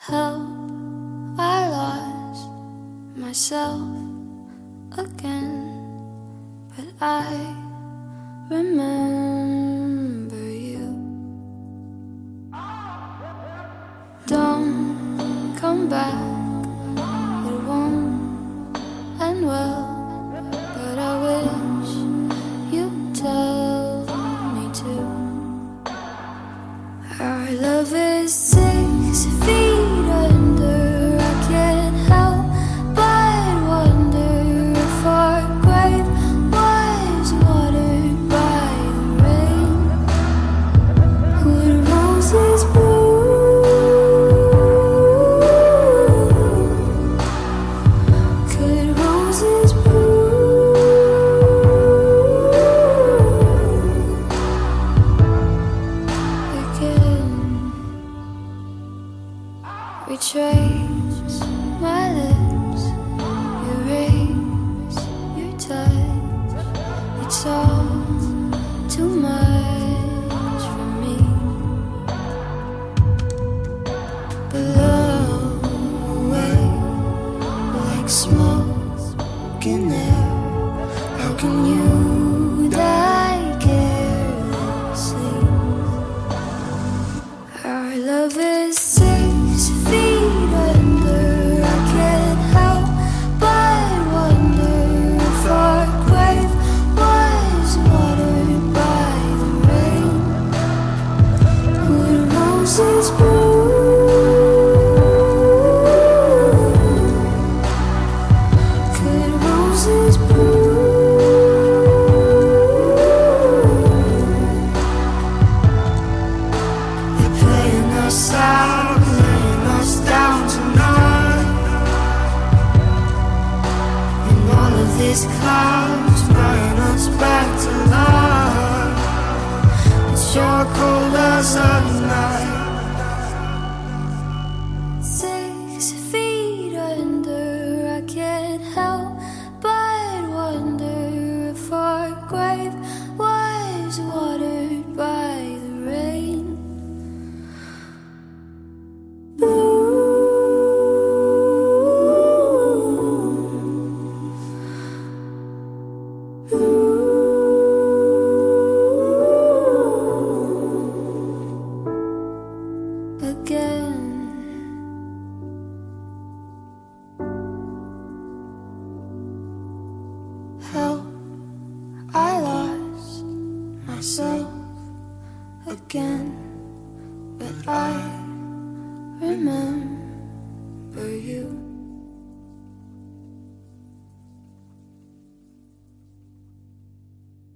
Help, I lost myself again, but I remember you. Don't come back, it won't end well, but I wish you'd tell me to. Our love is 6 feet under. I can't help but wonder if our grave was watered by the rain. Would roses bloom? Could roses bloom again? Retrace my lips, erase your touch. It's all too much for me. Blow away like smoke in air. How can you die carelessly? Our love is 6 feet under. I can't help but wonder if our grave was watered by the rain. Would roses bloom? Could roses bloom? They're playing us out, laying us down tonight. And all of these clouds bring us back to life. It's your cold as a night. 6 feet under. I can't help but wonder if our grave was watered by the rain. Again, help, I lost myself again, but I remember you.